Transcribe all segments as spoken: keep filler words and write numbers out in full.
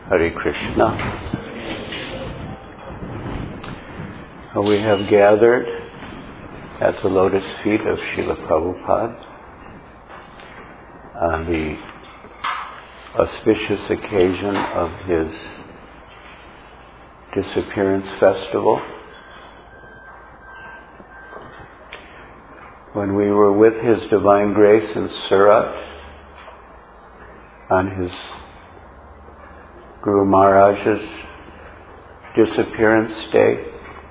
Hare Krishna. We have gathered at the lotus feet of Srila Prabhupada on the auspicious occasion of his disappearance festival. When we were with His Divine Grace in Surat on his Guru Maharaj's disappearance day,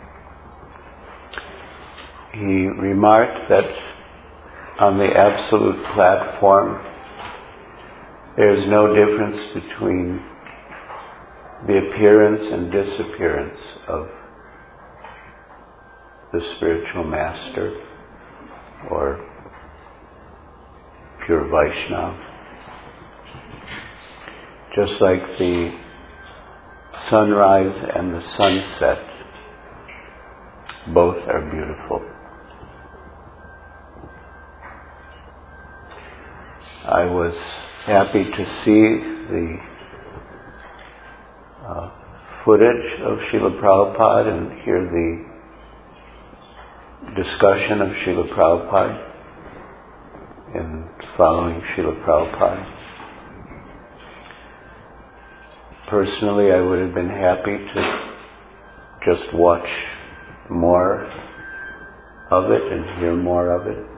he remarked that on the absolute platform there is no difference between the appearance and disappearance of the spiritual master or pure Vaishnava. Just like the sunrise and the sunset, both are beautiful. I was happy to see the uh, footage of Srila Prabhupada and hear the discussion of Srila Prabhupada in following Srila Prabhupada. Personally, I would have been happy to just watch more of it and hear more of it.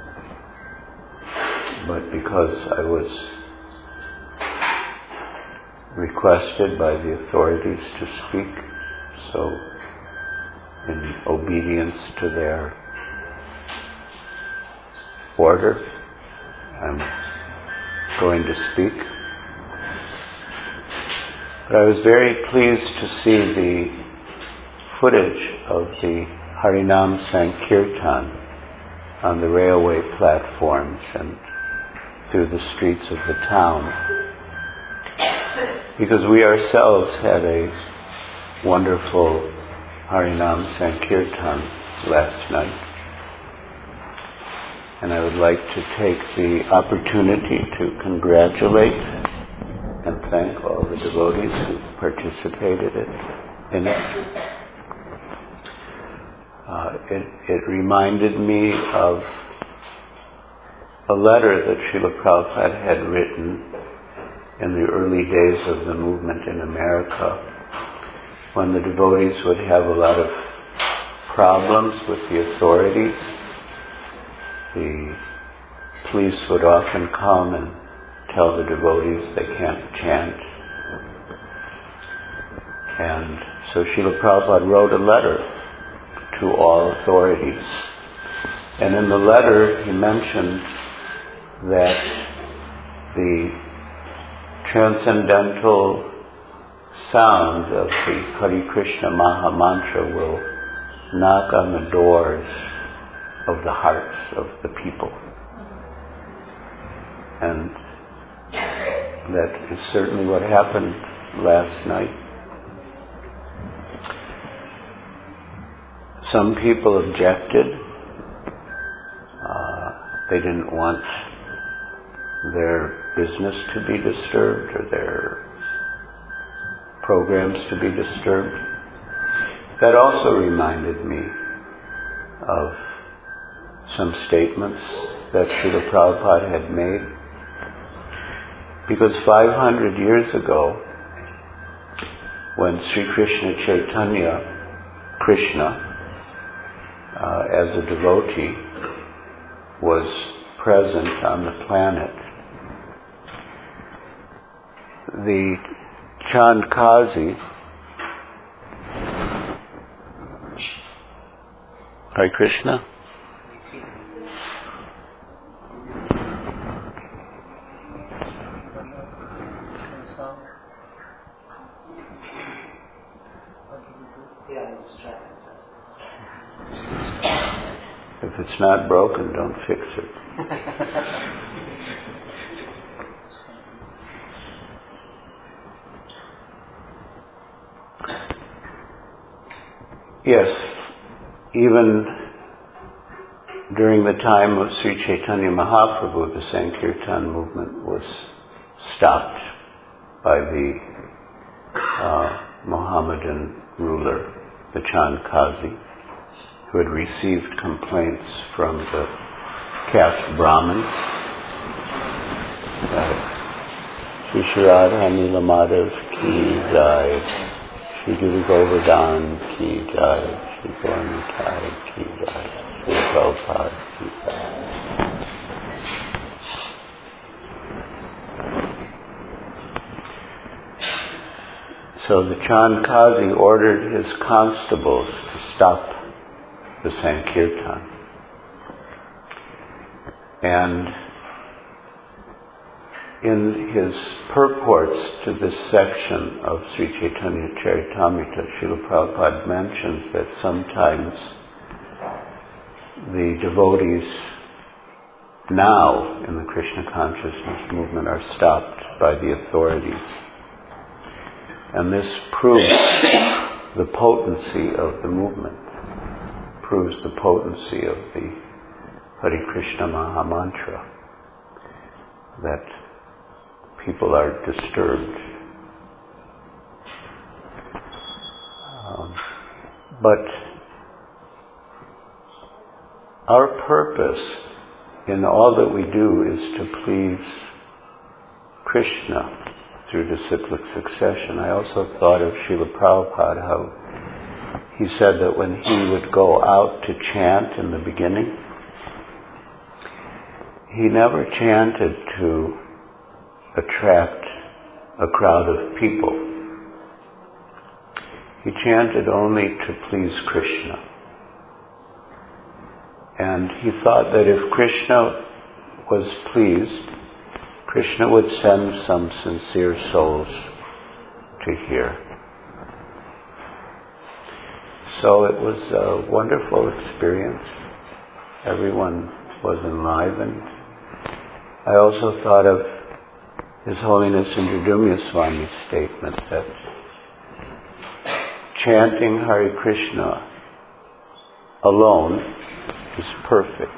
But because I was requested by the authorities to speak, so in obedience to their order, I'm going to speak. But I was very pleased to see the footage of the Harinam Sankirtan on the railway platforms and through the streets of the town, because we ourselves had a wonderful Harinam Sankirtan last night. And I would like to take the opportunity to congratulate and thank all the devotees who participated in it. Uh, it, it reminded me of a letter that Srila Prabhupada had written in the early days of the movement in America, when the devotees would have a lot of problems with the authorities. The police would often come and tell the devotees they can't chant. And so Srila Prabhupada wrote a letter to all authorities. And in the letter he mentioned that the transcendental sound of the Hare Krishna Maha Mantra will knock on the doors of the hearts of the people. And that is certainly what happened last night. Some people objected. Uh, they didn't want their business to be disturbed or their programs to be disturbed. That also reminded me of some statements that Srila Prabhupada had made. Because five hundred years ago, when Sri Krishna Chaitanya, Krishna, uh, as a devotee, was present on the planet, the Chandkazi, Hare Krishna, if it's not broken, don't fix it. Yes, even during the time of Sri Chaitanya Mahaprabhu, the Sankirtan movement was stopped by the uh, Mohammedan ruler, the Chand Kazi, who had received complaints from the caste Brahmins. Shri Shri Radha Nila Madhav ki jai, Shri Guru Govardhan ki jai, Shri Gaur Nitai ki jai, Shri Prabhupada ki jai. So the Chand Kazi ordered his constables to stop the Sankirtan. And in his purports to this section of Sri Chaitanya Charitamrita, Srila Prabhupada mentions that sometimes the devotees now in the Krishna consciousness movement are stopped by the authorities. And this proves the potency of the movement, proves the potency of the Hare Krishna Maha Mantra, that people are disturbed. Um, but our purpose in all that we do is to please Krishna through disciplic succession. I also thought of Srila Prabhupada, how he said that when he would go out to chant in the beginning, he never chanted to attract a crowd of people. He chanted only to please Krishna. And he thought that if Krishna was pleased, Krishna would send some sincere souls to hear. So it was a wonderful experience. Everyone was enlivened. I also thought of His Holiness Indradumya Swami's statement that chanting Hare Krishna alone is perfect.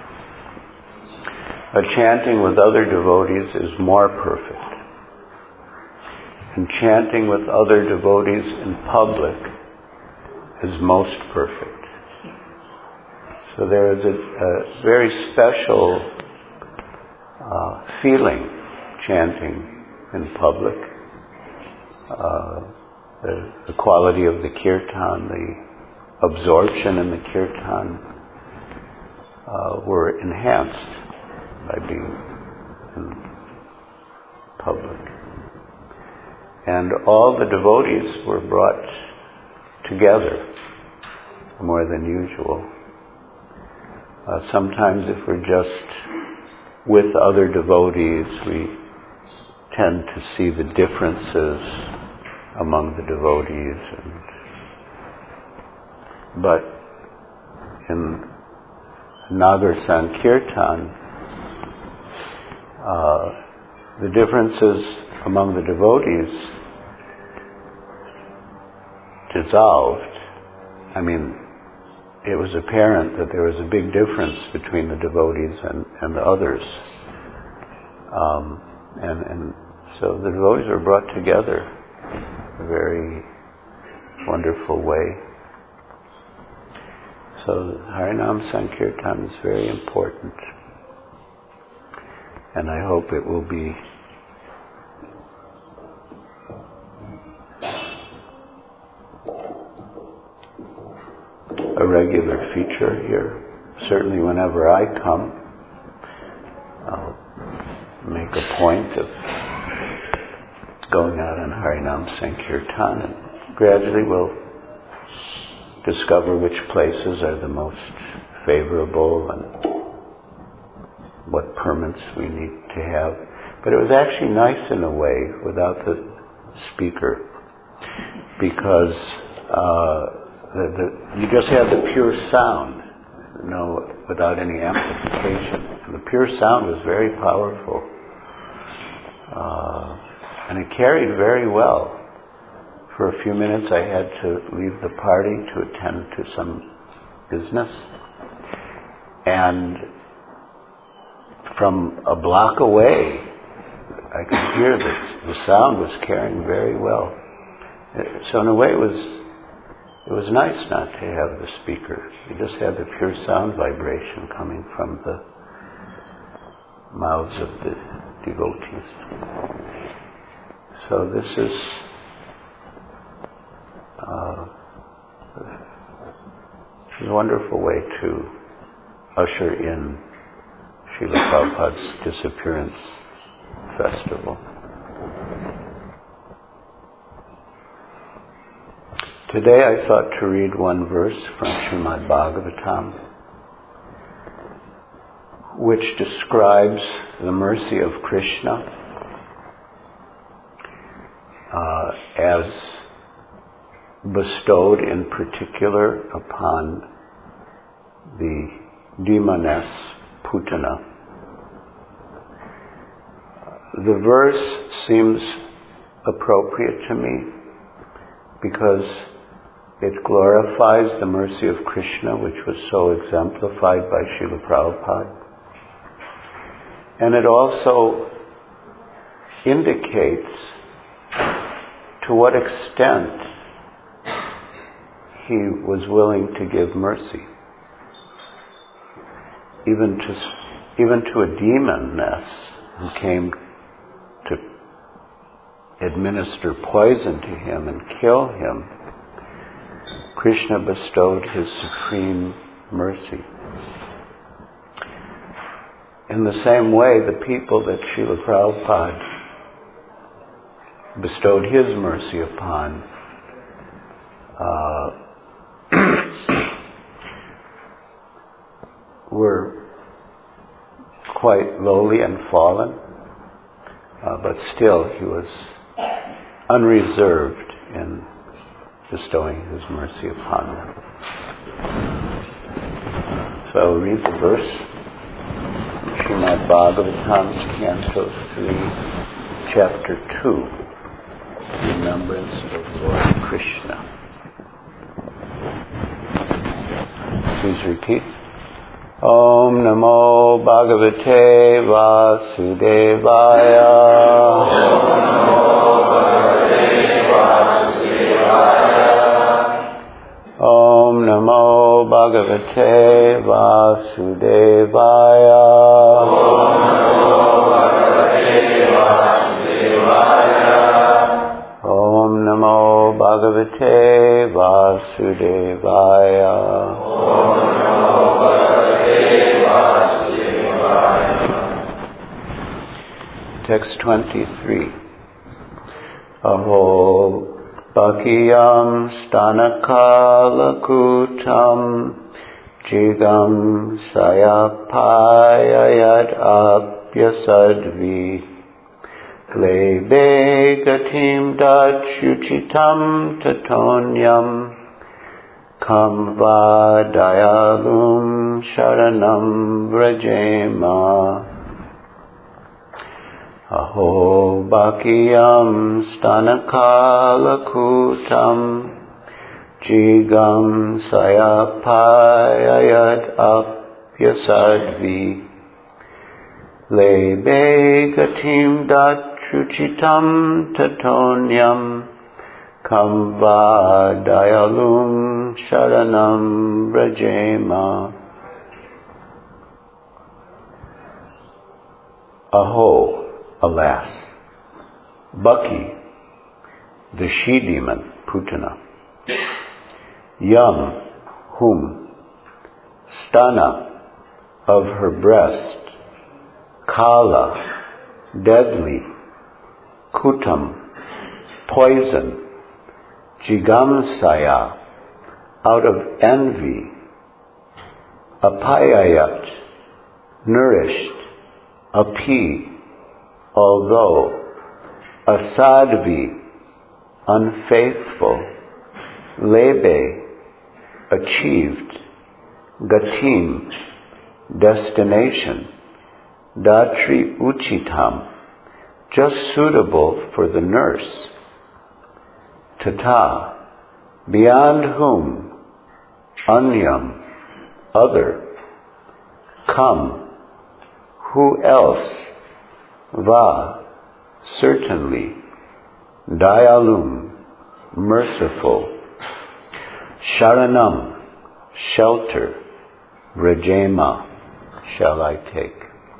But chanting with other devotees is more perfect. And chanting with other devotees in public is most perfect. So there is a, a very special uh, feeling chanting in public. Uh, the, the quality of the kirtan, the absorption in the kirtan uh, were enhanced by being in public. And all the devotees were brought together more than usual. Uh, sometimes if we're just with other devotees, we tend to see the differences among the devotees. And, but in Nagar Sankirtan, Uh, the differences among the devotees dissolved. I mean, it was apparent that there was a big difference between the devotees and, and the others. Um, and, and so the devotees were brought together in a very wonderful way. So Harinam Sankirtan is very important. And I hope it will be a regular feature here. Certainly whenever I come, I'll make a point of going out on Harinam Sankirtan, and gradually we'll discover which places are the most favorable and what permits we need to have. But it was actually nice in a way without the speaker, because uh, the, the, you just had the pure sound, you know, without any amplification. And the pure sound was very powerful. Uh, and it carried very well. For a few minutes I had to leave the party to attend to some business. And from a block away, I could hear that the sound was carrying very well. So in a way it was it was nice not to have the speaker. You just had the pure sound vibration coming from the mouths of the devotees. So this is uh, a wonderful way to usher in Srila Prabhupada's disappearance festival. Today I thought to read one verse from Srimad Bhagavatam, which describes the mercy of Krishna uh, as bestowed in particular upon the demoness Putana. The verse seems appropriate to me because it glorifies the mercy of Krishna, which was so exemplified by Srila Prabhupada. And it also indicates to what extent he was willing to give mercy. Even to, even to a demoness who came to administer poison to him and kill him, Krishna bestowed his supreme mercy. In the same way, the people that Srila Prabhupada bestowed his mercy upon uh, were quite lowly and fallen, uh, but still he was unreserved in bestowing his mercy upon them. So I'll read the verse from Srimad Bhagavatam, Canto three, Chapter two, Remembrance of Lord Krishna. Please repeat. Om Namo Bhagavate Vasudevaya. Om Namo Bhagavate Vasudevaya. Om Namo Bhagavate Vasudevaya. Text twenty-three. Aho Bhakiyam Stanakalakutam Jigam Sayapayayad Apyasadvi Glebe Gatim Dachuchitam Tatonyam Kamva Dayalum Sharanam Vrajema. Aho Bhakiyam Stanakalakutam Jigam Sayapayayad Apyasadvi Lebe Gatim Dachuchitam Tatonyam Kamva Dayalum Sharanam Vrajema. Aho, alas, Bhaki, the she-demon, Putana, Yam, whom, Stana, of her breast, Kala, deadly, Kutam, poison, Jigamsaya, out of envy, Apayayat, nourished, Api, although, Asadvi, unfaithful, Lebe, achieved, Gatim, destination, Datri Uchitam, just suitable for the nurse, Tata, beyond whom, Anyam, other, Come, who else, Va, certainly, Dayalum, merciful. Sharanam, shelter. Vrajema, shall I take.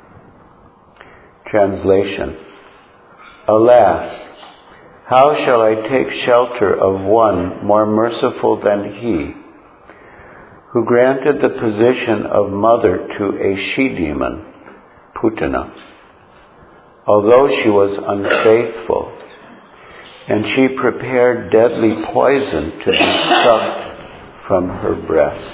Translation. Alas, how shall I take shelter of one more merciful than he, who granted the position of mother to a she-demon, Putana, although she was unfaithful, and she prepared deadly poison to be sucked from her breast.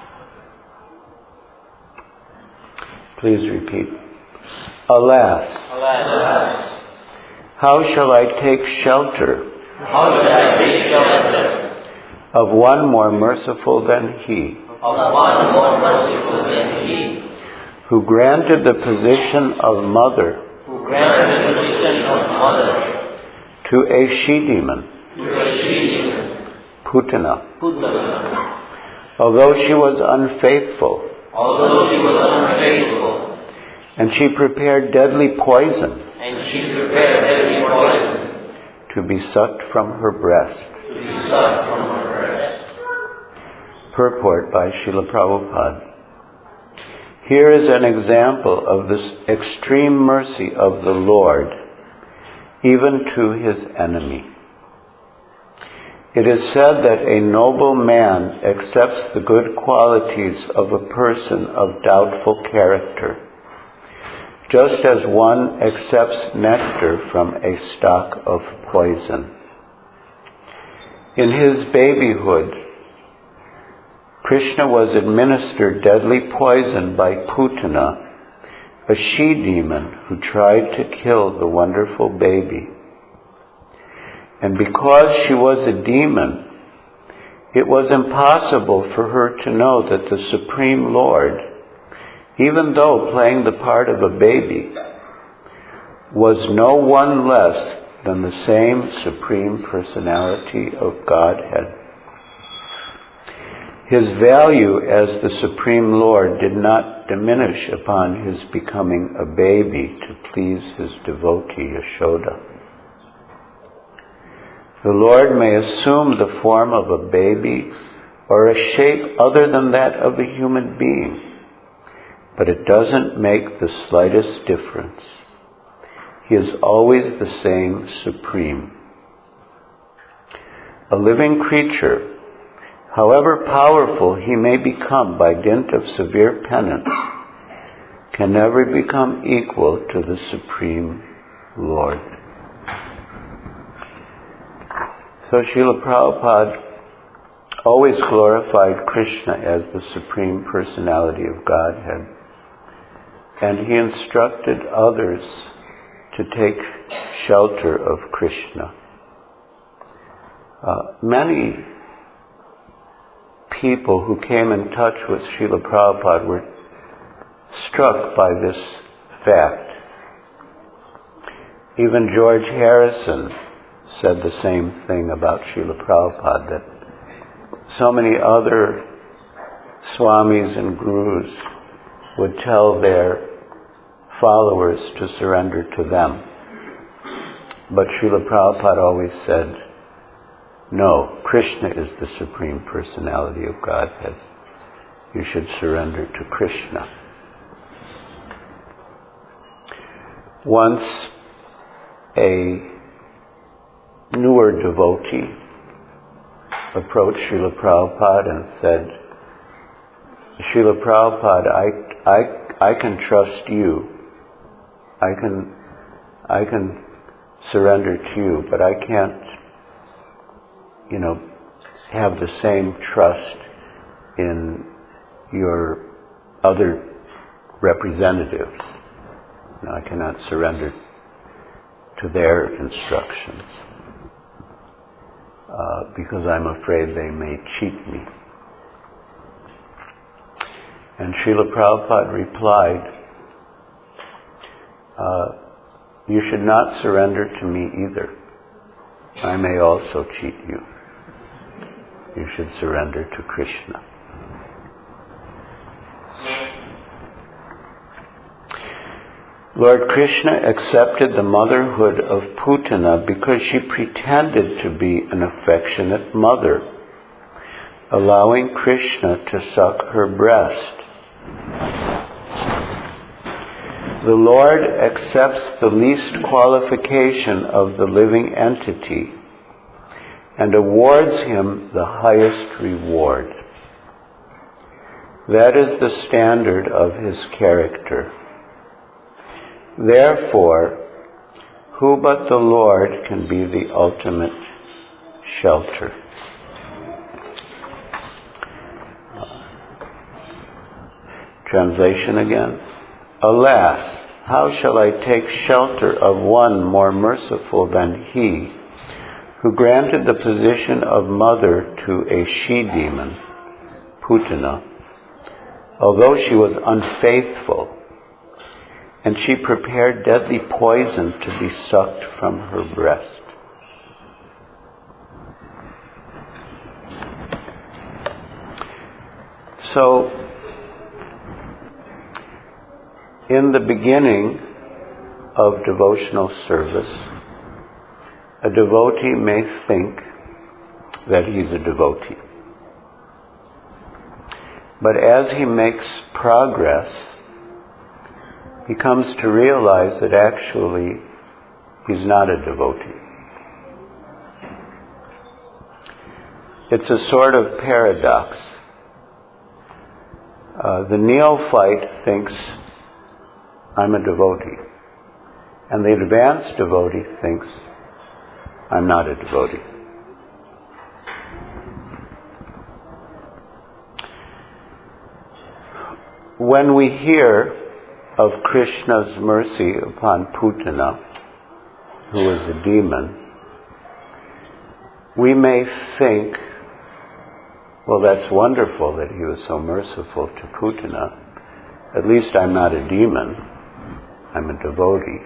Please repeat. Alas, Alas, how shall I take shelter, how shall I take shelter of one more merciful than he, of one more merciful than he, who granted the position of mother who granted the position of mother to a she-demon, to a she-demon, Putana, Putana, although she was unfaithful, although she was unfaithful, and she prepared deadly poison and she prepared deadly poison to be sucked from her breast. to be sucked from her breast. Purport by Srila Prabhupada. Here is an example of this extreme mercy of the Lord, even to his enemy. It is said that a noble man accepts the good qualities of a person of doubtful character, just as one accepts nectar from a stalk of poison. In his babyhood, Krishna was administered deadly poison by Putana, a she-demon who tried to kill the wonderful baby. And because she was a demon, it was impossible for her to know that the Supreme Lord, even though playing the part of a baby, was no one less than the same Supreme Personality of Godhead. His value as the Supreme Lord did not diminish upon his becoming a baby to please his devotee Yashoda. The Lord may assume the form of a baby or a shape other than that of a human being, but it doesn't make the slightest difference. He is always the same Supreme. A living creature, however powerful he may become by dint of severe penance, can never become equal to the Supreme Lord. So Srila Prabhupada always glorified Krishna as the Supreme Personality of Godhead, and he instructed others to take shelter of Krishna. Uh, many people who came in touch with Srila Prabhupada were struck by this fact. Even George Harrison said the same thing about Srila Prabhupada, that so many other swamis and gurus would tell their followers to surrender to them. But Srila Prabhupada always said, no, Krishna is the Supreme Personality of Godhead. You should surrender to Krishna. Once a newer devotee approached Srila Prabhupada and said, Srila Prabhupada, I, I, I can trust you. I can, I can surrender to you, but I can't, you know, have the same trust in your other representatives. You know, I cannot surrender to their instructions uh, because I'm afraid they may cheat me. And Srila Prabhupada replied, uh, you should not surrender to me either. I may also cheat you. You should surrender to Krishna. Lord Krishna accepted the motherhood of Putana because she pretended to be an affectionate mother, allowing Krishna to suck her breast. The Lord accepts the least qualification of the living entity and awards him the highest reward. That is the standard of his character. Therefore, who but the Lord can be the ultimate shelter? Translation again. Alas, how shall I take shelter of one more merciful than he, who granted the position of mother to a she-demon, Putana, although she was unfaithful, and she prepared deadly poison to be sucked from her breast. So, in the beginning of devotional service, a devotee may think that he's a devotee. But as he makes progress, he comes to realize that actually he's not a devotee. It's a sort of paradox. Uh, the neophyte thinks, I'm a devotee. And the advanced devotee thinks, I'm not a devotee. When we hear of Krishna's mercy upon Putana, who was a demon, we may think, well, that's wonderful that he was so merciful to Putana. At least I'm not a demon. I'm a devotee.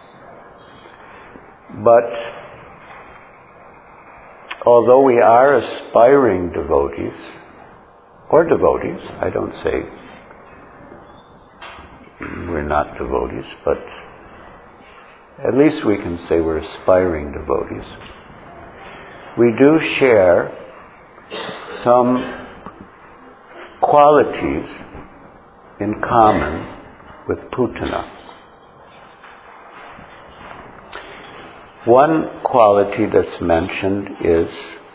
But although we are aspiring devotees, or devotees, I don't say we're not devotees, but at least we can say we're aspiring devotees. We do share some qualities in common with Putana. One quality that's mentioned is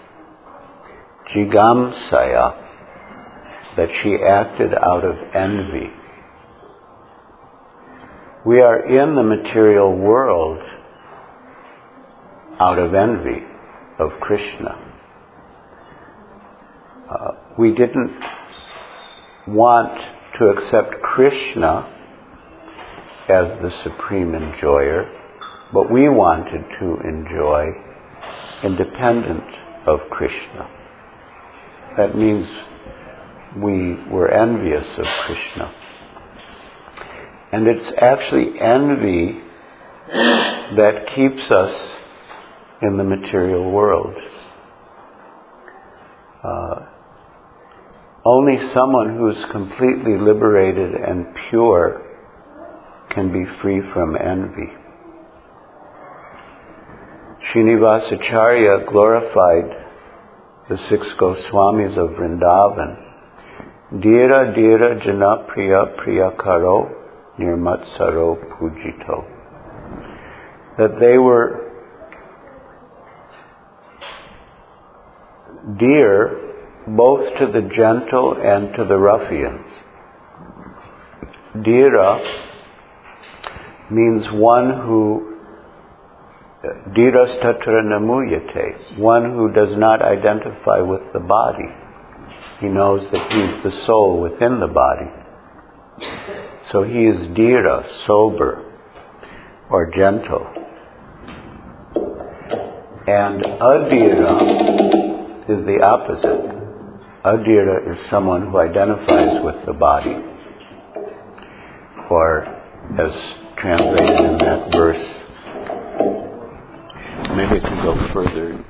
jigamsaya, that she acted out of envy. We are in the material world out of envy of Krishna. Uh, we didn't want to accept Krishna as the supreme enjoyer, but we wanted to enjoy independent of Krishna. That means we were envious of Krishna. And it's actually envy that keeps us in the material world. Uh, only someone who's completely liberated and pure can be free from envy. Srinivasacharya glorified the six Goswamis of Vrindavan. Dira dira jana priya priya karo nirmatsaro pujito. That they were dear both to the gentle and to the ruffians. Dira means one who, diras tatra namuyate, one who does not identify with the body. He knows that he's the soul within the body. So he is dira, sober, or gentle. And adira is the opposite. Adira is someone who identifies with the body. Or, as translated in that verse, maybe I can go further.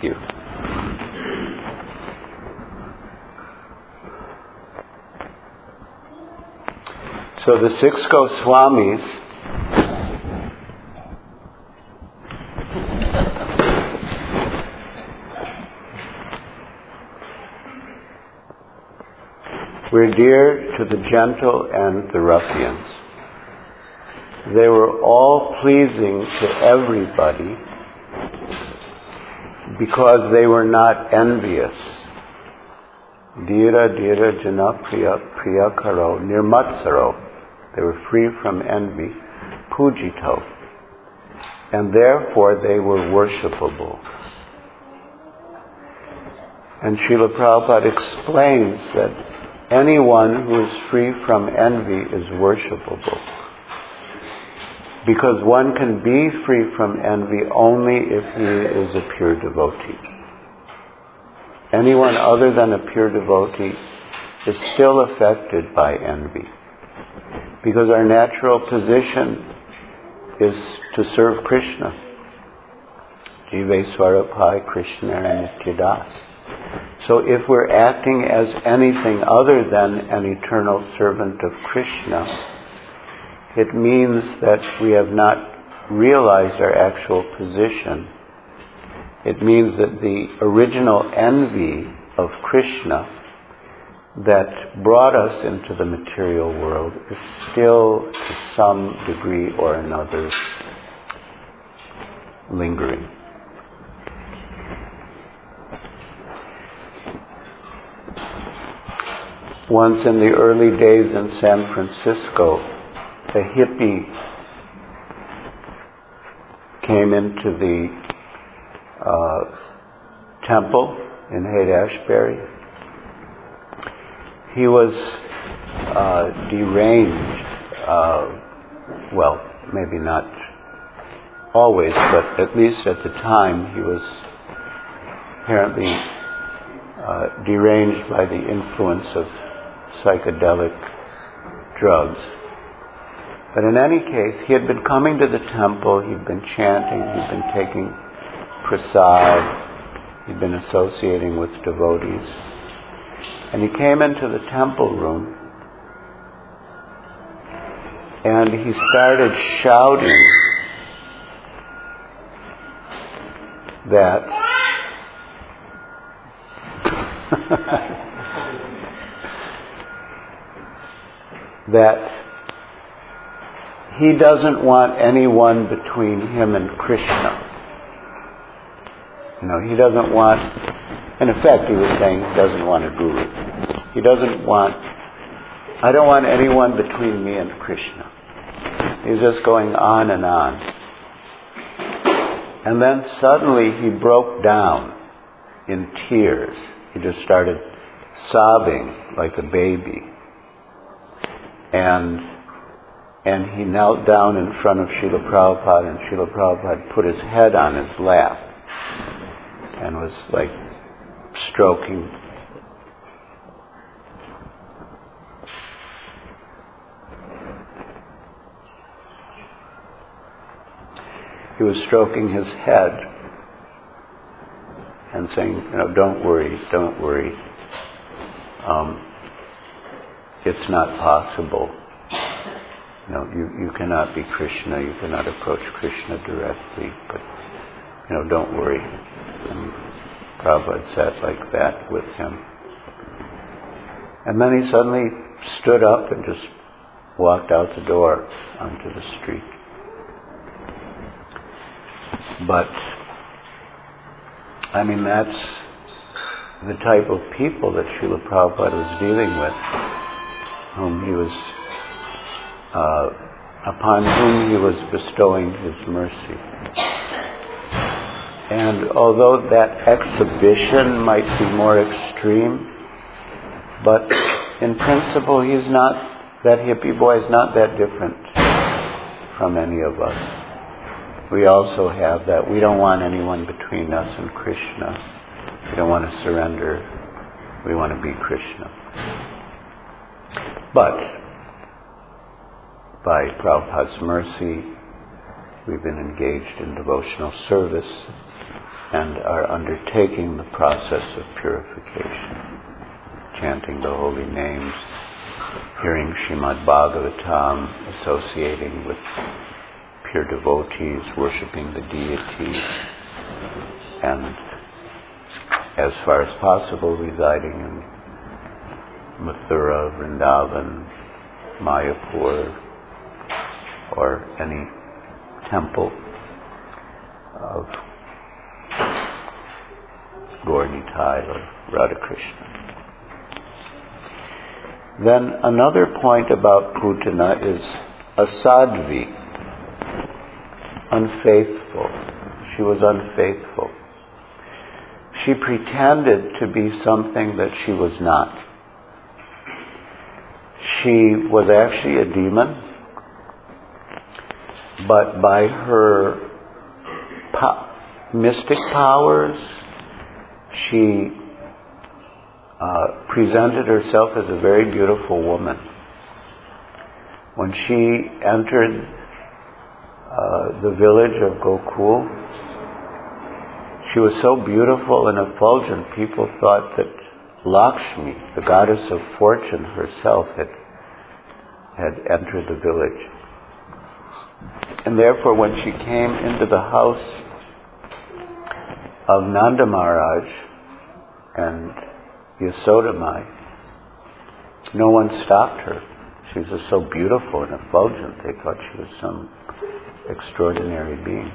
you. So the six Goswamis were dear to the gentle and the ruffians. They were all pleasing to everybody because they were not envious. Dhira dhira jana priya priya karo nirmatsaro. They were free from envy. Pujito. And therefore they were worshipable. And Srila Prabhupada explains that anyone who is free from envy is worshipable. Because one can be free from envy only if he is a pure devotee. Anyone other than a pure devotee is still affected by envy. Because our natural position is to serve Krishna. Jive Swarapai Krishna Nityadas. So if we're acting as anything other than an eternal servant of Krishna, it means that we have not realized our actual position. It means that the original envy of Krishna that brought us into the material world is still to some degree or another lingering. Once in the early days in San Francisco, a hippie came into the uh, temple in Haight-Ashbury. He was uh, deranged, uh, well, maybe not always, but at least at the time he was apparently uh, deranged by the influence of psychedelic drugs. But in any case, he had been coming to the temple, he'd been chanting, he'd been taking prasad, he'd been associating with devotees. And he came into the temple room and he started shouting that that he doesn't want anyone between him and Krishna. You know, he doesn't want, in effect he was saying he doesn't want a guru. He doesn't want, I don't want anyone between me and Krishna. He was just going on and on. And then suddenly he broke down in tears. He just started sobbing like a baby. And And he knelt down in front of Srila Prabhupada, and Srila Prabhupada put his head on his lap and was like stroking. He was stroking his head and saying, you know, don't worry, don't worry. Um, it's not possible. No, you, you cannot be Krishna, you cannot approach Krishna directly, but, you know, don't worry. And Prabhupada sat like that with him. And then he suddenly stood up and just walked out the door onto the street. But, I mean, that's the type of people that Srila Prabhupada was dealing with, whom he was Uh, upon whom he was bestowing his mercy. And although that exhibition might be more extreme, but in principle he's not, that hippie boy is not that different from any of us. We also have that. We don't want anyone between us and Krishna. We don't want to surrender. We want to be Krishna. But by Prabhupada's mercy, we've been engaged in devotional service. and are undertaking the process of purification, chanting the holy names, hearing Srimad Bhagavatam, associating with pure devotees, worshipping the deity, and as far as possible residing in Mathura, Vrindavan, Mayapur, or any temple of Gaur Nitai or Radhakrishna. Then another point about Putana is asadvi, unfaithful. She was unfaithful. She pretended to be something that she was not. She was actually a demon, but by her po- mystic powers, she uh, presented herself as a very beautiful woman. When she entered uh, the village of Gokul, she was so beautiful and effulgent, people thought that Lakshmi, the goddess of fortune herself, had, had entered the village. And therefore, when she came into the house of Nanda Maharaj and Yasodamai, no one stopped her. She was just so beautiful and effulgent, they thought she was some extraordinary being.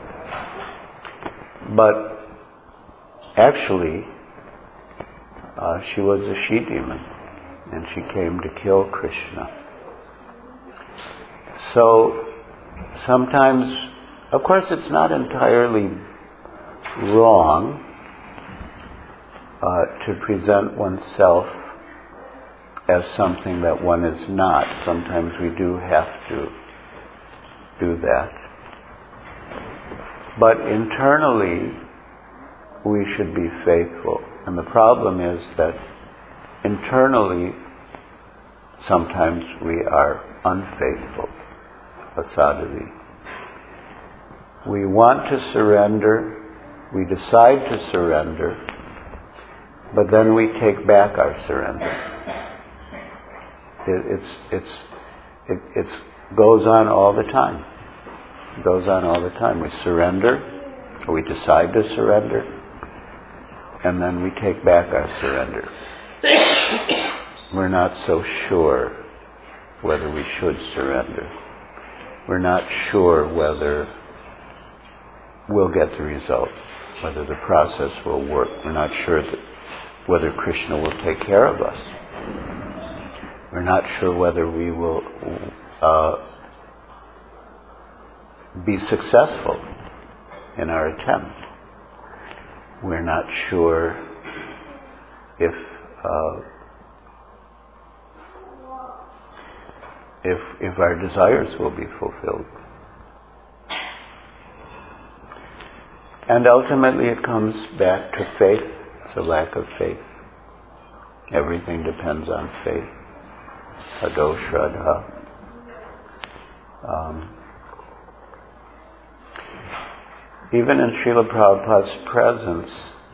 But actually, uh, she was a she-demon, and she came to kill Krishna. So, sometimes, of course, it's not entirely wrong uh, to present oneself as something that one is not. Sometimes we do have to do that. But internally, we should be faithful. And the problem is that internally, sometimes we are unfaithful. Asadvi. We want to surrender, we decide to surrender, but then we take back our surrender. It, it's, it's, it it's goes on all the time. It goes on all the time. We surrender, or we decide to surrender, and then we take back our surrender. We're not so sure whether we should surrender. We're not sure whether we'll get the result, whether the process will work. We're not sure that whether Krishna will take care of us. We're not sure whether we will uh, be successful in our attempt. We're not sure if uh, if if our desires will be fulfilled. And ultimately it comes back to faith. It's a lack of faith. Everything depends on faith. Ado Shraddha. Um, even in Srila Prabhupada's presence,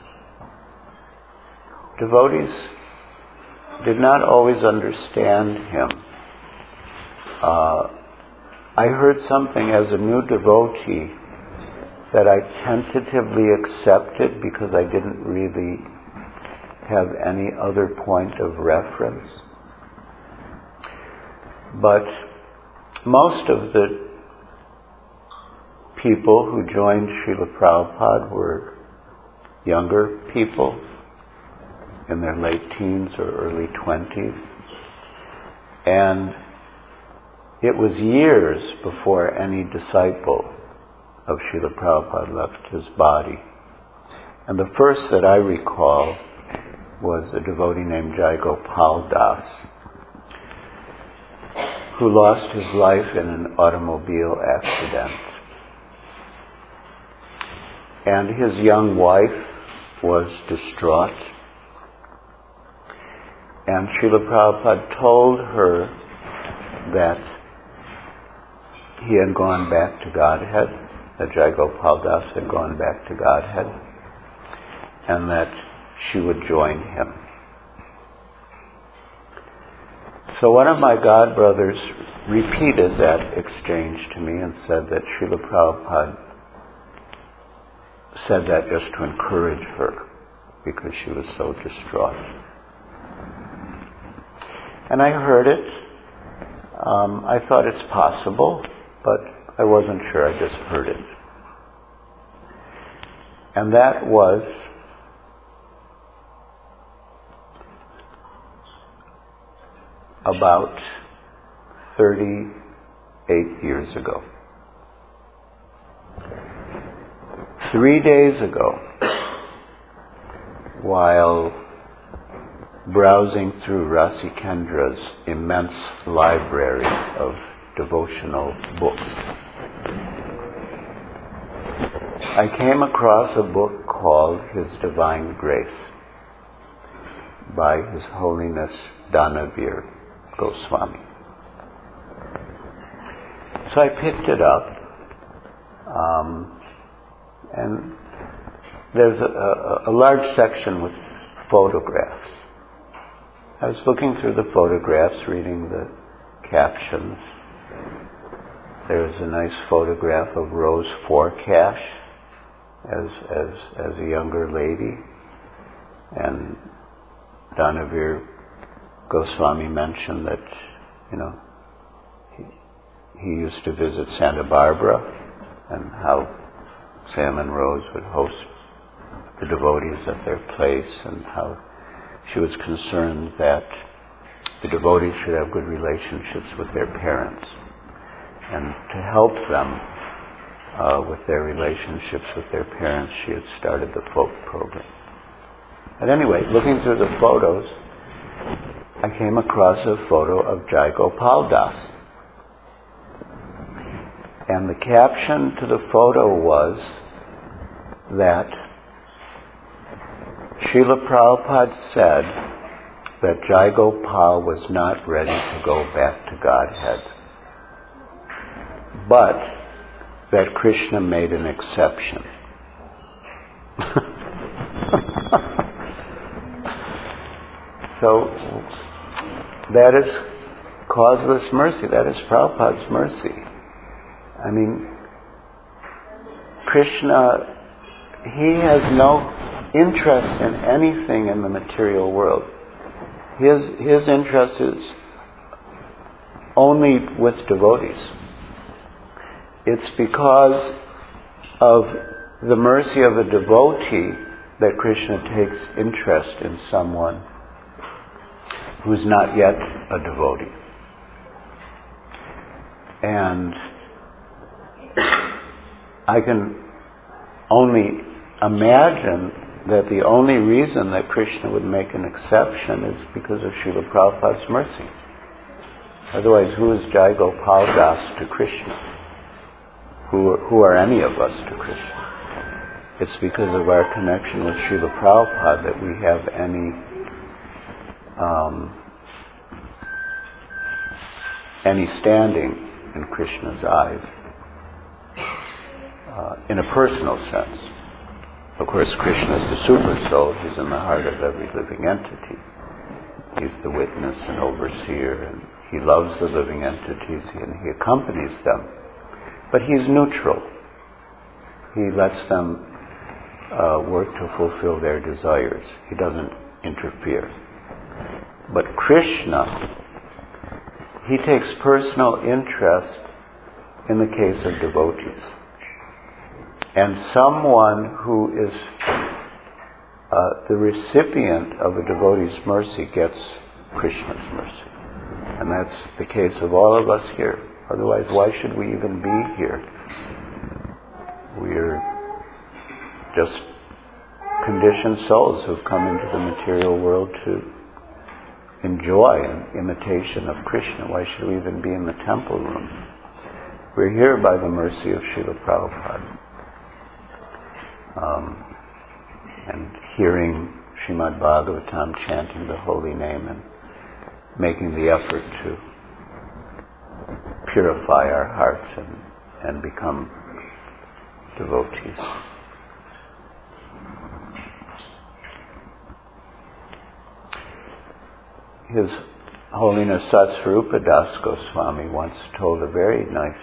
devotees did not always understand him. Uh, I heard something as a new devotee that I tentatively accepted because I didn't really have any other point of reference. But most of the people who joined Srila Prabhupada were younger people in their late teens or early twenties. And it was years before any disciple of Srila Prabhupada left his body. And the first that I recall was a devotee named Jai Gopal Das, who lost his life in an automobile accident. And his young wife was distraught. And Srila Prabhupada told her that he had gone back to Godhead, that Jai Gopal Das had gone back to Godhead. and that she would join him. So one of my godbrothers repeated that exchange to me and said that Srila Prabhupada said that just to encourage her because she was so distraught. And I heard it. Um, I thought it's possible, but I wasn't sure. I just heard it. And that was about thirty-eight years ago. Three days ago, while browsing through Rasikendra's immense library of devotional books, I came across a book called His Divine Grace by His Holiness Dhanavir Goswami. So I picked it up, um, and there's a, a, a large section with photographs. I was looking through the photographs, reading the captions. There's a nice photograph of Rose Forecash as as as a younger lady, and Dhanavir Goswami mentioned that, you know, he, he used to visit Santa Barbara, and how Sam and Rose would host the devotees at their place, and how she was concerned that the devotees should have good relationships with their parents, and to help them uh, with their relationships with their parents, she had started the folk program. But anyway, looking through the photos, I came across a photo of Jai Gopal Das. And the caption to the photo was that Srila Prabhupada said that Jai Gopal was not ready to go back to Godhead, but that Krishna made an exception. So that is causeless mercy. That is Prabhupada's mercy. I mean, Krishna, he has no interest in anything in the material world. His his interest is only with devotees. It's because of the mercy of a devotee that Krishna takes interest in someone who's not yet a devotee. And I can only imagine that the only reason that Krishna would make an exception is because of Srila Prabhupada's mercy. Otherwise, who is Jai Gopal Das to Krishna? Who, who are any of us to Krishna? It's because of our connection with Srila Prabhupada that we have any um, any standing in Krishna's eyes, uh, in a personal sense. Of course, Krishna is the super soul. He's in the heart of every living entity. He's the witness and overseer, and he loves the living entities, and he accompanies them. But he's neutral. He lets them uh, work to fulfill their desires. He doesn't interfere. But Krishna, he takes personal interest in the case of devotees. And someone who is uh, the recipient of a devotee's mercy gets Krishna's mercy. And that's the case of all of us here. Otherwise, why should we even be here? We're just conditioned souls who've come into the material world to enjoy an imitation of Krishna. Why should we even be in the temple room? We're here by the mercy of Srila Prabhupada. Um, and hearing Srimad Bhagavatam, chanting the holy name, and making the effort to purify our hearts and, and become devotees. His Holiness Satsvarupa Das Goswami once told a very nice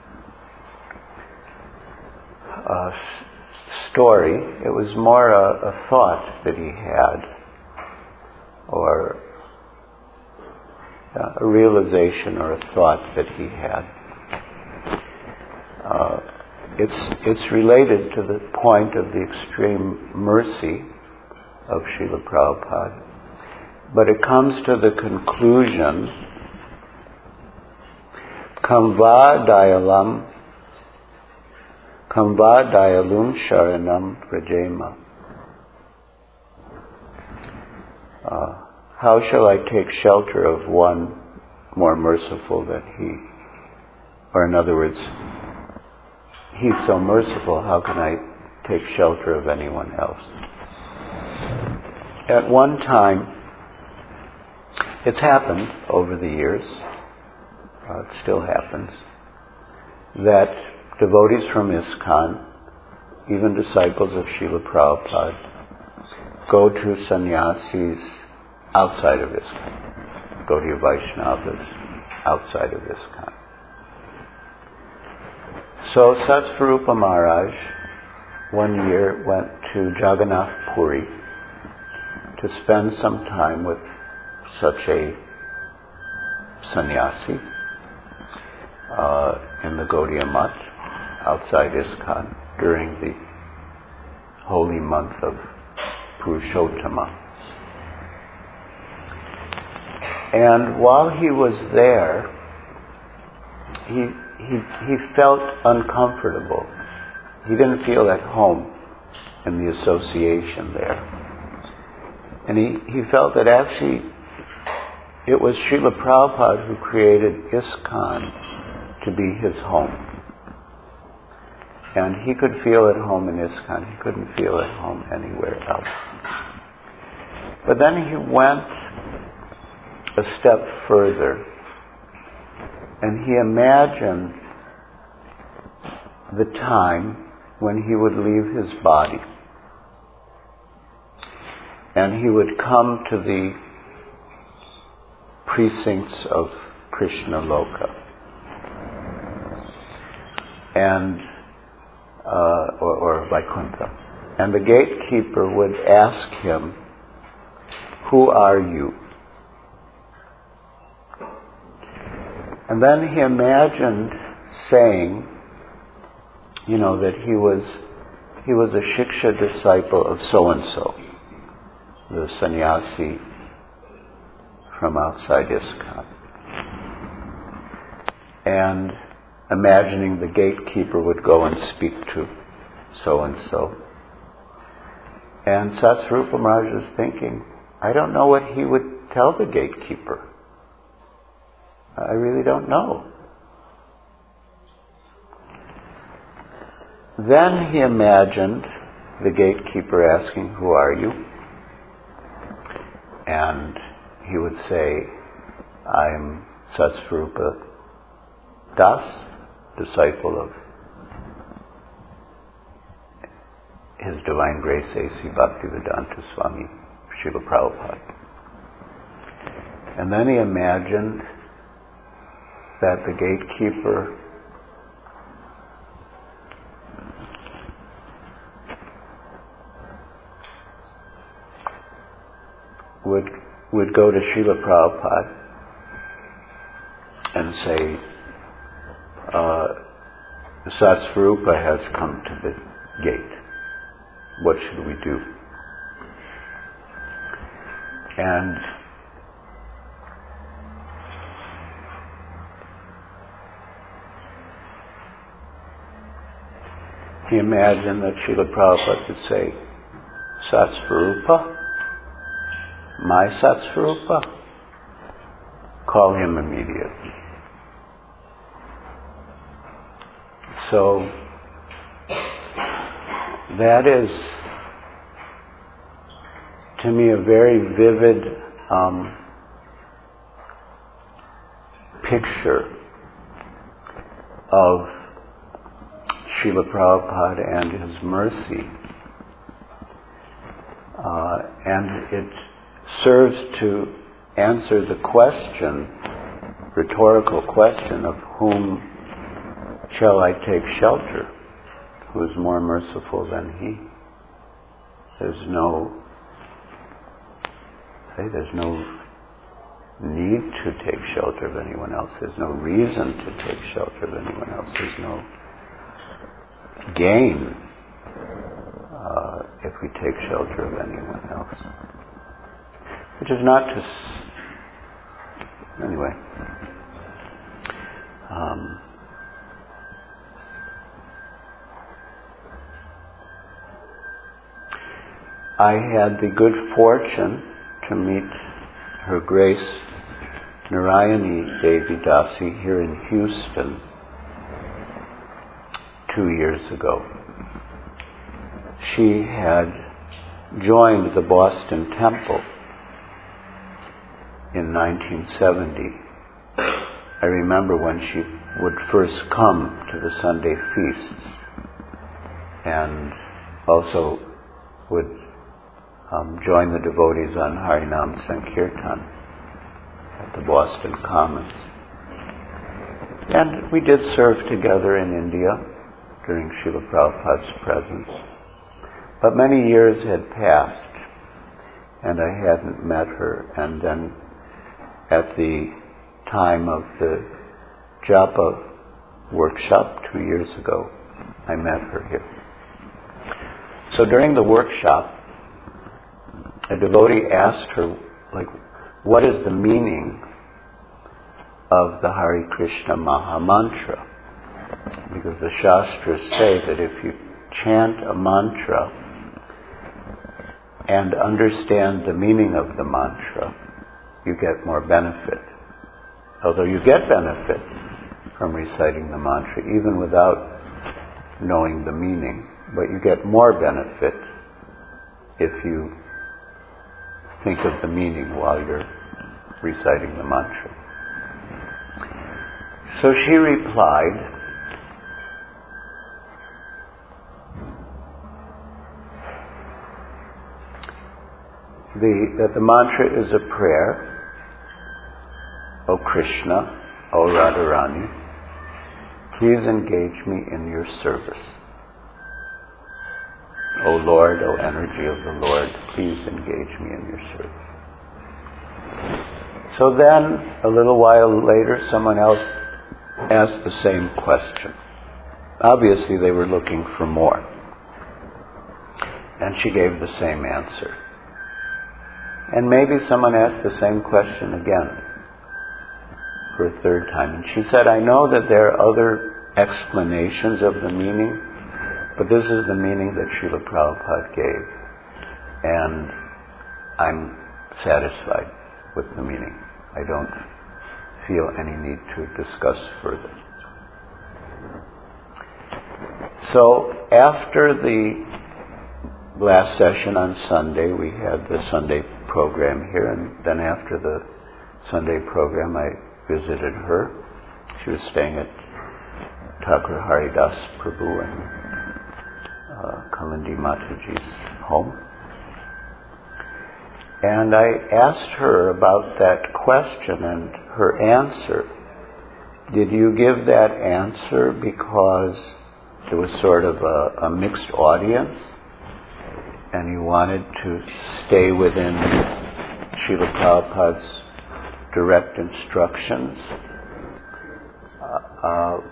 uh, story. It was more a, a thought that he had, or uh, a realization or a thought that he had. Uh, it's it's related to the point of the extreme mercy of Srila Prabhupada, but it comes to the conclusion, Kamva dayalam, Kamva dayalum sharanam prajema. Uh, how shall I take shelter of one more merciful than he? Or in other words, he's so merciful, how can I take shelter of anyone else? At one time, it's happened over the years, uh, it still happens, that devotees from ISKCON, even disciples of Srila Prabhupada, go to sannyasis outside of ISKCON, go to your Vaishnavas outside of ISKCON. So Satsvarupa Maharaj one year went to Jagannath Puri to spend some time with such a sannyasi uh, in the Gaudiya Math outside ISKCON during the holy month of Purushottama. And while he was there, he he he felt uncomfortable. He didn't feel at home in the association there. And he, he felt that actually it was Srila Prabhupada who created ISKCON to be his home. And he could feel at home in ISKCON. He couldn't feel at home anywhere else. But then he went a step further, and he imagined the time when he would leave his body and he would come to the precincts of Krishna Loka, and uh, or, or Vaikuntha, and the gatekeeper would ask him, "Who are you?" And then he imagined saying, you know, that he was he was a Shiksha disciple of so and so, the sannyasi from outside ISKCON, and imagining the gatekeeper would go and speak to so and so. And Satsvarupa Maharaj was thinking, I don't know what he would tell the gatekeeper. I really don't know. Then he imagined the gatekeeper asking, "Who are you?" And he would say, "I'm Satsvarupa Das, disciple of His Divine Grace A C Bhaktivedanta Swami Srila Prabhupada." And then he imagined that the gatekeeper would would go to Srila Prabhupada and say, uh, Satsvarupa has come to the gate. What should we do? And he imagined that Srila Prabhupada would say, Satsvarupa, my Satsvarupa, call him immediately. So, that is, to me, a very vivid um, picture of Srila Prabhupada and his mercy. Uh, and it serves to answer the question, rhetorical question of whom shall I take shelter? Who is more merciful than he? There's no, hey, there's no need to take shelter of anyone else. There's no reason to take shelter of anyone else. There's no gain uh, if we take shelter of anyone else. Which is not to... S- anyway. Um, I had the good fortune to meet Her Grace Narayani Devi Dasi here in Houston two years ago. She had joined the Boston Temple in nineteen seventy. I remember when she would first come to the Sunday feasts and also would um, join the devotees on Harinam Sankirtan at the Boston Commons. And we did serve together in India during Srila Prabhupada's presence. But many years had passed and I hadn't met her. And then at the time of the Japa workshop two years ago, I met her here. So during the workshop, a devotee asked her, like, what is the meaning of the Hare Krishna Maha Mantra? Because the Shastras say that if you chant a mantra and understand the meaning of the mantra, you get more benefit. Although you get benefit from reciting the mantra, even without knowing the meaning, but you get more benefit if you think of the meaning while you're reciting the mantra. So she replied, the, that the mantra is a prayer. O Krishna, O Radharani, please engage me in your service. O Lord, O energy of the Lord, please engage me in your service. So then, a little while later, someone else asked the same question. Obviously, they were looking for more. And she gave the same answer. And maybe someone asked the same question again for a third time. And she said, I know that there are other explanations of the meaning, but this is the meaning that Srila Prabhupada gave. And I'm satisfied with the meaning. I don't feel any need to discuss further. So after the last session on Sunday, we had the Sunday program here, and then after the Sunday program, I visited her. She was staying at Thakur Haridas Prabhu and uh, Kalindi Mataji's home. And I asked her about that question and her answer. Did you give that answer because there was sort of a, a mixed audience and you wanted to stay within Srila Prabhupada's direct instructions? Uh, uh,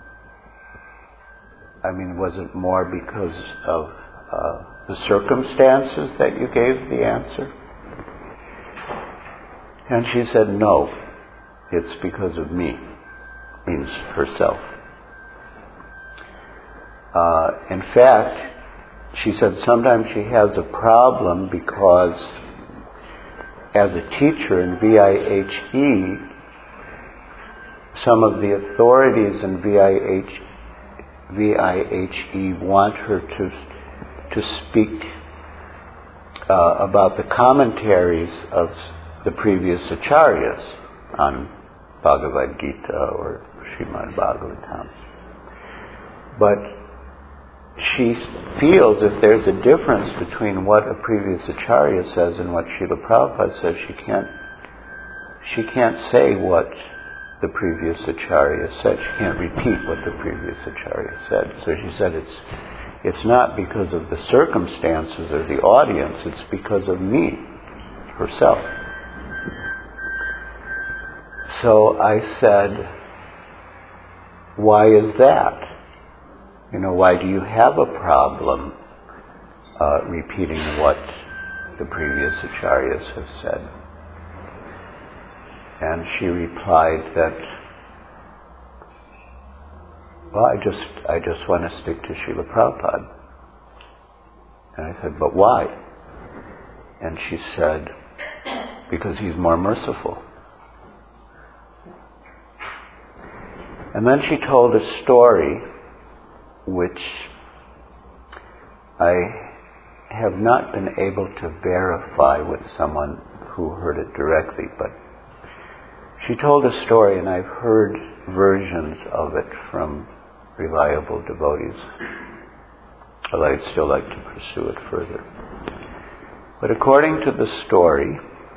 I mean, was it more because of uh, the circumstances that you gave the answer? And she said, no, it's because of me, means herself. Uh, in fact, she said sometimes she has a problem because as a teacher in V I H E, some of the authorities in V I H, V I H E want her to, to speak uh, about the commentaries of the previous acharyas on Bhagavad Gita or Srimad Bhagavatam. But she feels if there's a difference between what a previous acharya says and what Srila Prabhupada says, she can't she can't say what the previous Acharya said. She can't repeat what the previous Acharya said. So she said it's it's not because of the circumstances or the audience, it's because of me, herself. So I said, why is that? You know, why do you have a problem uh, repeating what the previous Acharyas have said? And she replied that, well, I just I just want to stick to Srila Prabhupada. And I said, but why? And she said, because he's more merciful. And then she told a story which I have not been able to verify with someone who heard it directly, but she told a story, and I've heard versions of it from reliable devotees, although I'd still like to pursue it further. But according to the story,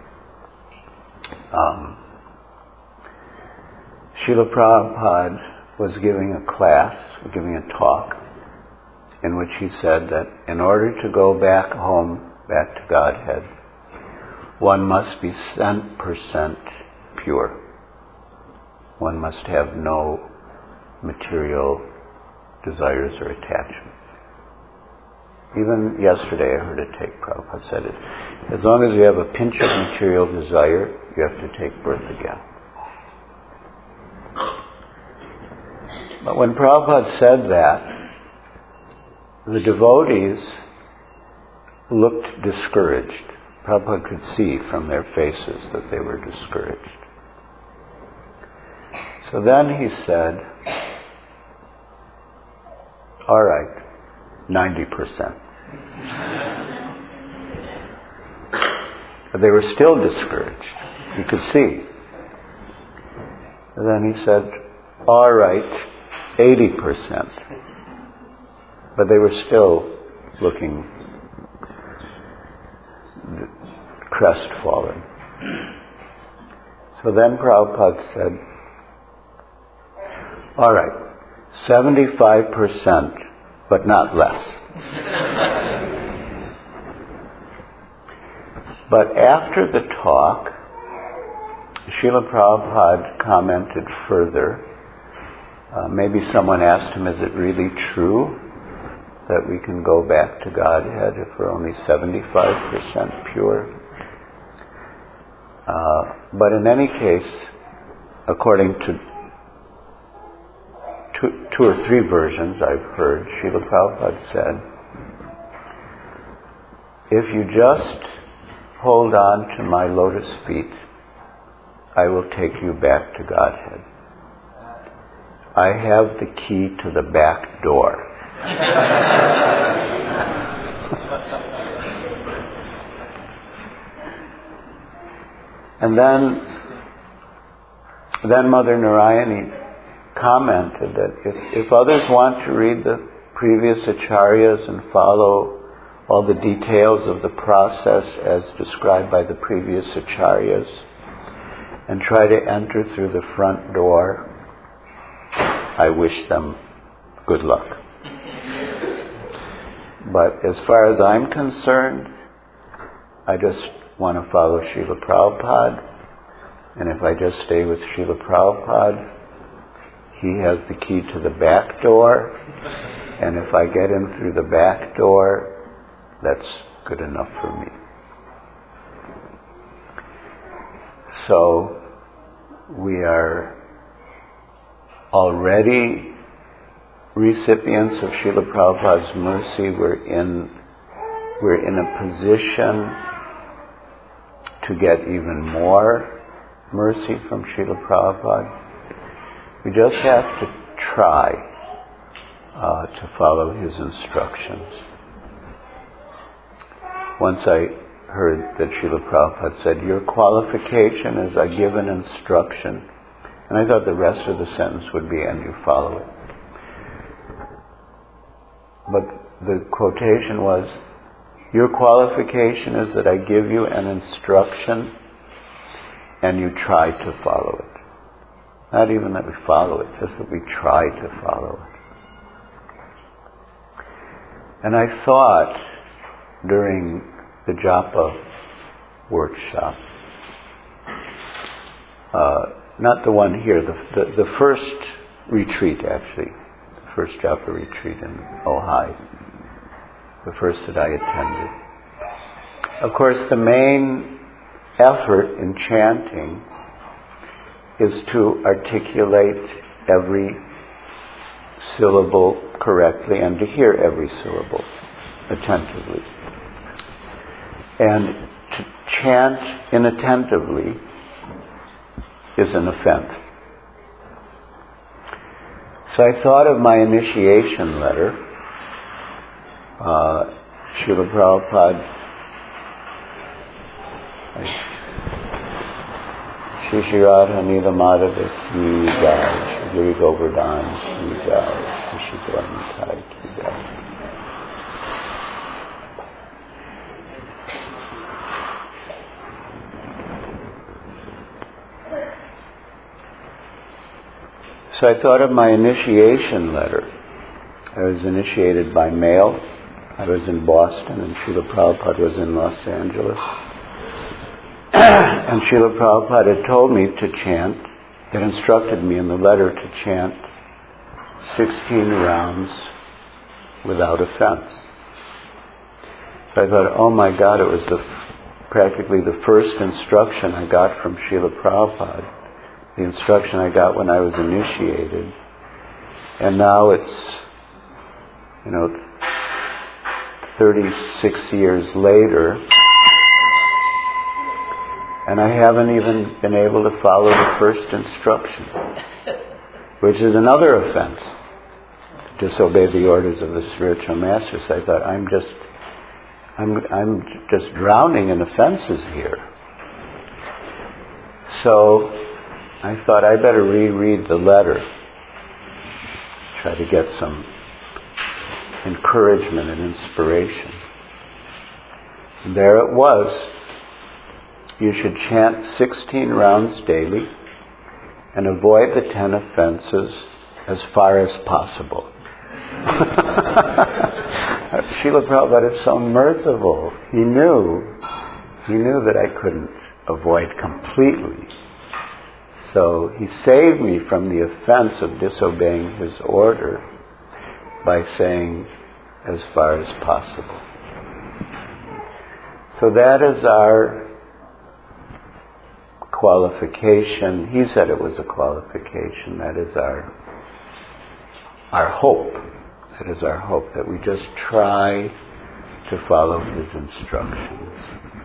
um, Srila Prabhupada was giving a class, giving a talk, in which he said that in order to go back home, back to Godhead, one must be cent percent pure. One must have no material desires or attachments. Even yesterday I heard a tape, Prabhupada said it. As long as you have a pinch of material desire, you have to take birth again. But when Prabhupada said that, the devotees looked discouraged. Prabhupada could see from their faces that they were discouraged. So then he said, all right, ninety percent. But they were still discouraged. You could see. And then he said, all right, eighty percent. But they were still looking crestfallen. So then Prabhupada said, all right, seventy-five percent, but not less. But after the talk, Srila Prabhupada commented further. Uh, maybe someone asked him, is it really true that we can go back to Godhead if we're only seventy-five percent pure? Uh, but in any case, according to two, two or three versions I've heard, Srila Prabhupada said, if you just hold on to my lotus feet, I will take you back to Godhead. I have the key to the back door. And then, then Mother Narayani commented that if, if others want to read the previous Acharyas and follow all the details of the process as described by the previous Acharyas and try to enter through the front door, I wish them good luck. But as far as I'm concerned, I just want to follow Srila Prabhupada, and if I just stay with Srila Prabhupada, he has the key to the back door, and if I get in through the back door, that's good enough for me. So, we are already recipients of Srila Prabhupada's mercy. We're in, we're in a position to get even more mercy from Srila Prabhupada. We just have to try uh, to follow his instructions. Once I heard that Srila Prabhupada said, your qualification is I give an instruction. And I thought the rest of the sentence would be, and you follow it. But the quotation was, your qualification is that I give you an instruction, and you try to follow it. Not even that we follow it, just that we try to follow it. And I thought during the japa workshop, uh, not the one here, the, the, the first retreat actually, the first japa retreat in Ojai, the first that I attended. Of course, the main effort in chanting is to articulate every syllable correctly and to hear every syllable attentively. And to chant inattentively is an offense. So I thought of my initiation letter. Uh, Srila Prabhupada, Shri Shri Radha Nila Madhava Ki Jai, Shri Guru Govardhan Ki Jai, Shri Shri Dharmatai Ki Jai. So I thought of my initiation letter. I was initiated by mail. I was in Boston and Srila Prabhupada was in Los Angeles. And Srila Prabhupada had told me to chant, had instructed me in the letter to chant sixteen rounds without offense. So I thought, oh my God, it was the practically the first instruction I got from Srila Prabhupada, the instruction I got when I was initiated. And now it's, you know, thirty-six years later, and I haven't even been able to follow the first instruction, which is another offense, to disobey the orders of the spiritual masters. I thought, I'm just, I'm, I'm just drowning in offenses here. So I thought I better reread the letter, try to get some encouragement and inspiration. And there it was. You should chant sixteen rounds daily and avoid the ten offenses as far as possible. Srila Prabhupada is so merciful. He knew, he knew that I couldn't avoid completely. So he saved me from the offense of disobeying his order by saying, as far as possible. So that is our qualification. He said it was a qualification. That is our our hope. That is our hope, that we just try to follow his instructions.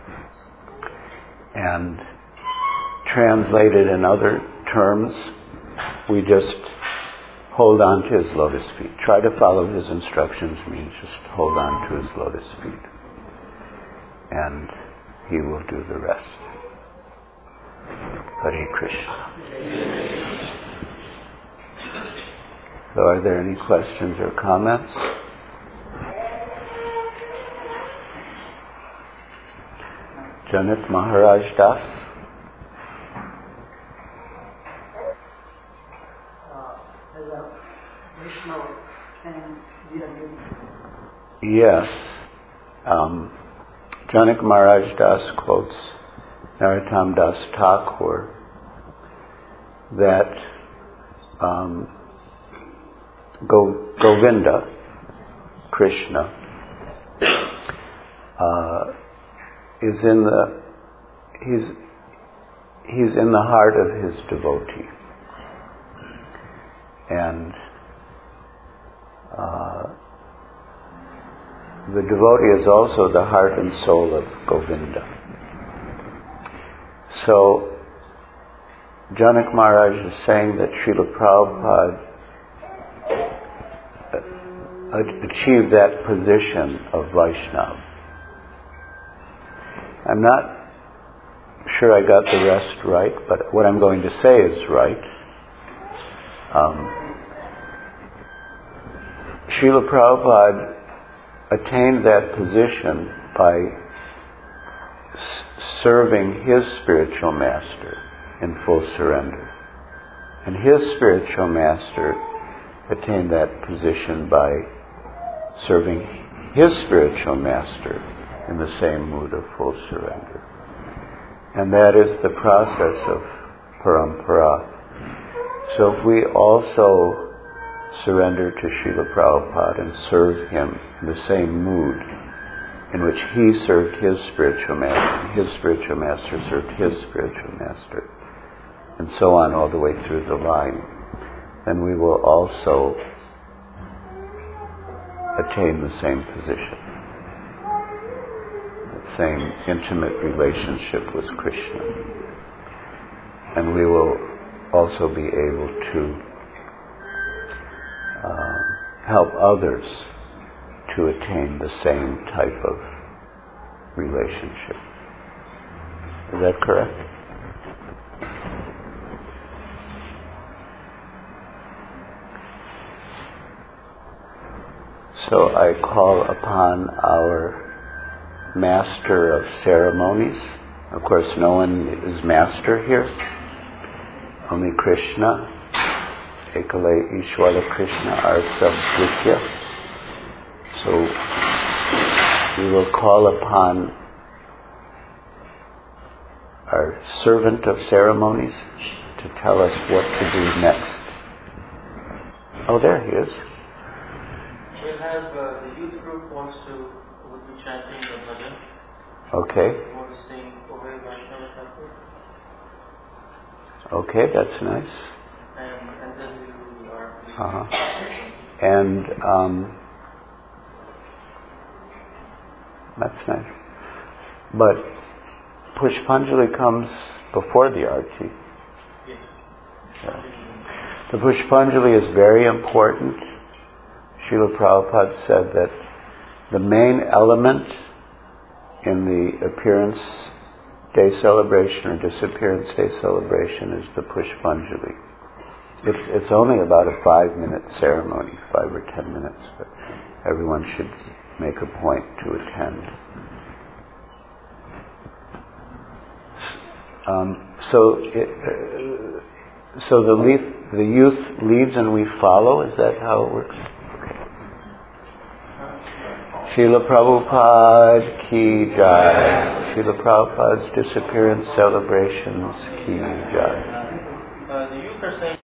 And translated in other terms, we just hold on to his lotus feet. Try to follow his instructions means just hold on to his lotus feet. And he will do the rest. Hare Krishna. So are there any questions or comments? Janak Maharaj Das? Yes. Um, Janak Maharaj Das quotes Narottam Das Thakur that um, Go, Govinda, Krishna, uh, is in the he's he's in the heart of his devotee, and uh, the devotee is also the heart and soul of Govinda. So, Janak Maharaj is saying that Srila Prabhupada achieved that position of Vaishnava. I'm not sure I got the rest right, but what I'm going to say is right. Um, Srila Prabhupada attained that position by s- serving his spiritual master, in full surrender. And his spiritual master attained that position by serving his spiritual master in the same mood of full surrender. And that is the process of parampara. So if we also surrender to Srila Prabhupada and serve him in the same mood in which he served his spiritual master, his spiritual master served his spiritual master, and so on all the way through the line, then we will also attain the same position, the same intimate relationship with Krishna. And we will also be able to uh, help others to attain the same type of relationship. Is that correct? So I call upon our master of ceremonies. Of course, no one is master here. Only Krishna. Ekale Ishwara Krishna Arsa Vidya. So we will call upon our servant of ceremonies to tell us what to do next. Oh, there he is. We'll have uh, the youth group wants to would be chanting the bhajan. Okay. We want to sing Ove Vaishnava Thakur. Okay, that's nice. And and then we will do our. Uh-huh. And um, that's nice. But Pushpanjali comes before the arati. Yes. Yeah. The Pushpanjali is very important. Srila Prabhupada said that the main element in the appearance day celebration or disappearance day celebration is the Pushpanjali. It's, it's only about a five-minute ceremony, five or ten minutes, but everyone should make a point to attend. Um, so, it, uh, so the, lead, the youth leads and we follow. Is that how it works? Srila Prabhupada ki jai. Srila Prabhupada's disappearance celebrations ki jai. Uh, the youth are saying